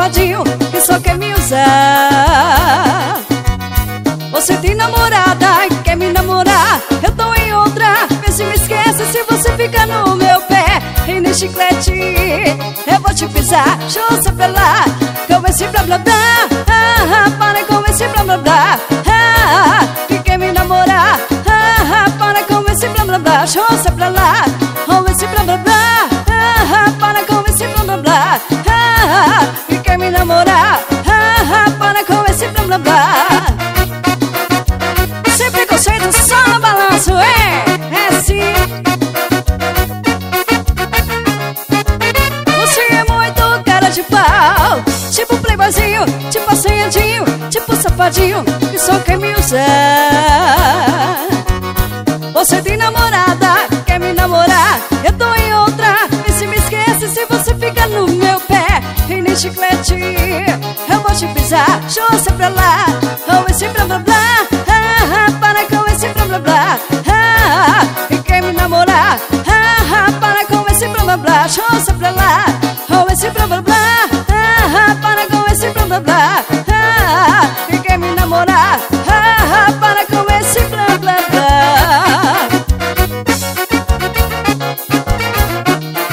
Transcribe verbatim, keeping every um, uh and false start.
safadinho que só quer me usar. Você tem namorada e quer me namorar, eu tô em outra. Vê se me esquece se você fica no meu pé. E nem chiclete eu vou te pisar. Deixa você pra lá com esse blá blá blá. ah, ah, Para com esse blá blá blá. ah, ah, E quer me namorar. ah, ah, Para com esse blá blá blá. Deixa você pra lá com esse blá blá blá. ah, ah, Para com esse blá blá blá. ah, ah, E quer me namorar. ah, ah, Para com esse blá blá blá. Sem preconceito, só no balanço, é, é sim. Você é muito cara de pau, tipo playboyzinho, tipo assanhadinho, tipo safadinho que só quer me usar. Você tem namorada, quer me namorar, eu tô em outra. E se me esquece se você fica no meu pé. E nem chiclete eu vou te pisar. Deixa você pra lá com esse blá blá blá. ah, ah, Para com esse blá blá blá. ah, ah, E quer me namorar. ah, ah, Para com esse blá blá blá. Deixa você pra lá com esse blá blá blá. ah, ah, Para com esse blá blá blá.